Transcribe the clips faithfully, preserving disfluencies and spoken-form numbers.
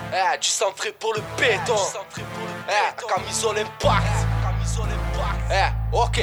Eh, du sang frais pour le béton. Eh, camisole impact. Eh, ok.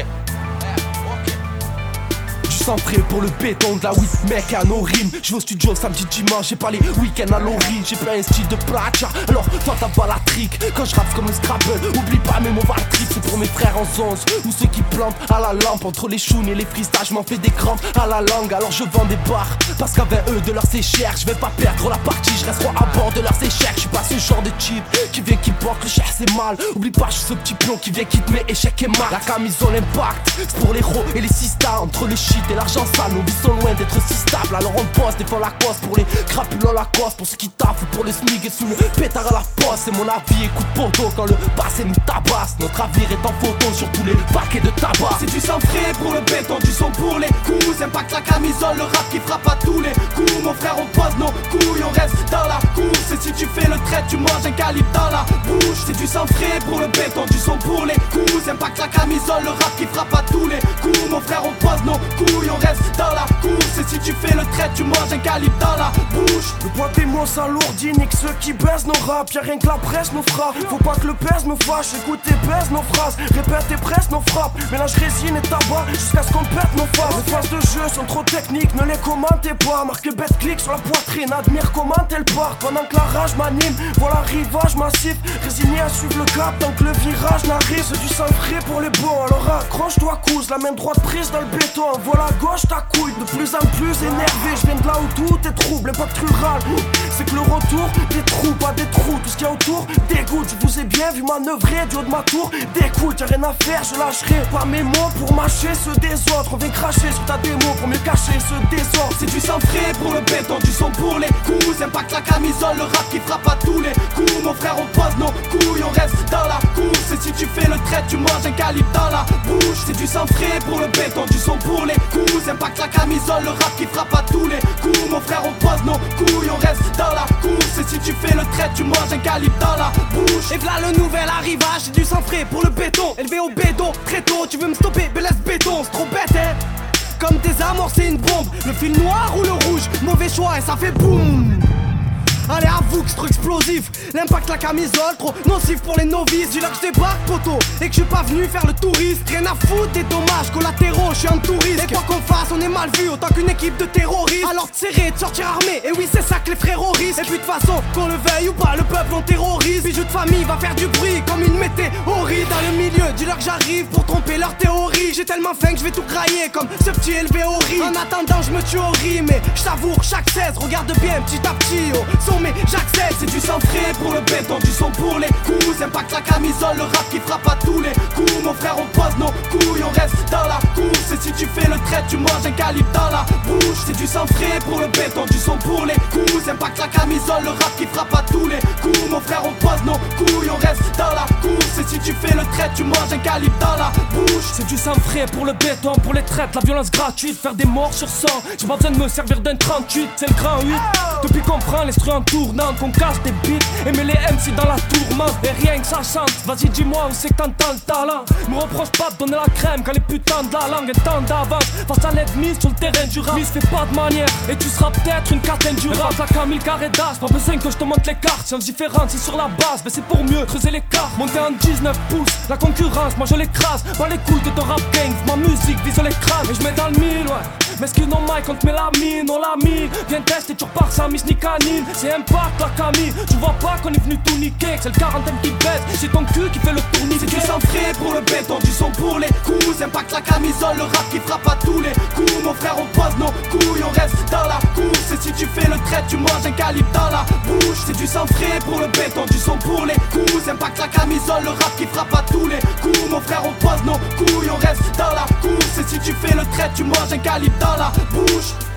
Sans frais pour le béton, de la weed mec à nos rimes. Je vais au studio samedi dimanche, j'ai pas les week-ends à l'orine. J'ai pas un style de placha, alors toi t'as pas la trique. Quand je rappe comme un scrabble, oublie pas mes mots trip. C'est pour mes frères en zonze, ou ceux qui plantent à la lampe. Entre les chounes et les freestyles, je m'en fais des crampes à la langue. Alors je vends des bars, parce qu'avec eux de leur c'est cher. Je vais pas perdre la partie, je reste à bord de leur c'est cher. Je suis pas ce genre de type qui vient qui porte le cher c'est mal. Oublie pas, je suis ce petit plomb qui vient qui te met échec et mal. La camisole impact, c'est pour les héros et les sistas. Entre le shit et l'argent sale, nos vies sont loin d'être si stables. Alors on bosse, défend la cause pour les crapules en la cause. Pour ceux qui taffent ou pour le smic et sous le pétard à la poste. C'est mon avis, écoute poteau quand le passé nous tabasse. Notre avenir est en photo sur tous les paquets de tabac. C'est du sang frais pour le béton, du son pour les coups. Impact la camisole, le rap qui frappe à tous les coups. Mon frère on pose nos couilles, on reste dans la course. Et si tu fais le trait, tu manges un calibre dans la bouche. C'est du sang frais pour le béton, du son pour les coups. Impact la camisole, le rap qui frappe à tous les coups. Mon frère on pose nos couilles, on reste dans la course. Et si tu fais le trait, tu manges un calibre dans la bouche. Le poids des mots s'alourdit, nique ceux qui baissent nos raps. Y'a rien que la presse nous fera. Faut pas que le pèse nous fâche. Écoute et baise nos phrases, répète et presse nos frappes. Mélange résine et tabac jusqu'à ce qu'on pète nos phases. Les phases de jeu sont trop techniques, ne les commentez pas. Marque bête clic sur la poitrine, admire comment elle part. Pendant que la rage m'anime, voilà rivage massif. Résigné à suivre le cap tant que le virage n'arrive. C'est du sang frais pour les bons, alors accroche-toi couze. La main droite prise dans le béton, voilà gauche ta couille. De plus en plus énervé, je viens de là où tout est trouble. Impact rural, c'est que le retour des trous, pas des trous. Tout ce qu'il y a autour dégoûte. Je vous ai bien vu manœuvrer du haut de ma tour d'écoute. Y'a rien à faire, je lâcherai pas mes mots pour mâcher ceux des autres. On vient cracher sur ta démo pour mieux cacher ceux des autres. C'est du sang frais pour le béton, du son pour les coups. Impact la camisole, le rap qui frappe à tous les coups. Mon frère on pose nos couilles, on reste dans la course. Et si tu fais le trait, tu manges un calibre dans la bouche. C'est du sang frais pour le béton, du son pour les coups. Impact la camisole, le rap qui frappe à tous les coups. Mon frère on pose nos couilles, on reste dans la course. Et si tu fais le trait, tu manges un calibre dans la bouche. Et v'là le nouvel arrivage, c'est du sang frais pour le béton. Élevé au béton, très tôt, tu veux me stopper, mais laisse béton, c'est trop bête hein. Comme tes amours c'est une bombe, le fil noir ou le rouge, mauvais choix et ça fait boum. Allez avoue que c'est trop explosif. L'impact la camisole, trop nocif pour les novices. Dis-leur que je débarque poto et que je suis pas venu faire le touriste. Rien à foutre des dommages collatéraux, je suis un touriste. Et quoi qu'on fasse on est mal vu autant qu'une équipe de terroristes. Alors de serrer, de sortir armé, et oui c'est ça que les frérots risquent. Et puis de toute façon, qu'on le veuille ou pas, le peuple on terrorise. Bijou de famille va faire du bruit comme une météorite. Dans le milieu, dis-leur que j'arrive pour tromper leur théorie. J'ai tellement faim que je vais tout grailler comme ce petit élevé au riz. En attendant je me tue au riz, mais je savoure chaque seize. Regarde bien petit à petit oh, son mais j'accepte. C'est du sang frais pour le béton, du son pour les coups. Impact la camisole, le rap qui frappe à tous les coups. Mon frère on pose nos couilles, on reste dans la course. Et si tu fais le trait, tu manges un calibre dans la bouche. C'est du sang frais pour le béton, du son pour les coups. Impact la camisole, le rap qui frappe à tous les coups. Mon frère on pose nos couilles, on reste dans la course. Et si tu fais le trait, tu manges un calibre dans la bouche. C'est du sang frais pour le béton, pour les traites, la violence gratuite. Faire des morts sur sang, j'ai pas besoin de me servir d'un trente-huit. C'est le grand huit, depuis qu'on prend l'instru en tournant, qu'on casse des beats et met les M C dans la tourmente. Et rien que ça chante, vas-y dis-moi où c'est que t'entends le talent. Me reproche pas de donner la crème quand les putains de la langue est en d'avance. Face à l'ennemi sur le terrain du rap, Miss fait pas de manière et tu seras peut-être une catène du rap. La Camille carré d'as, pas besoin que je te montre les cartes. Science différente, c'est sur la base, mais c'est pour mieux creuser les cartes. Monter en dix-neuf pouces, la concurrence, moi je l'écrase. Pas les couilles de ton rap gang, ma musique vise les crânes. Et je mets dans le mille, ouais. Mais ce qui non Mike, on te met la mine, on l'a mis. Viens tester, tu repars sans miss ni canine. C'est impact la Camille, tu vois pas qu'on est venu tout niquer. Que c'est le quarantaine qui baisse, c'est ton cul qui fait le tournis. C'est du sang frais pour le béton, du son pour les coups. Impact la camisole, le rap qui frappe à tous les coups. Mon frère on pose nos couilles, on reste dans la course. Et si tu fais le trait, tu manges un calibre dans la bouche. C'est du sang frais pour le béton, du son pour les coups. Impact la camisole, le rap qui frappe à tous les coups. Mon frère on pose nos couilles, on reste dans la course. Et si tu fais le trait, tu manges un calibre dans la bouche.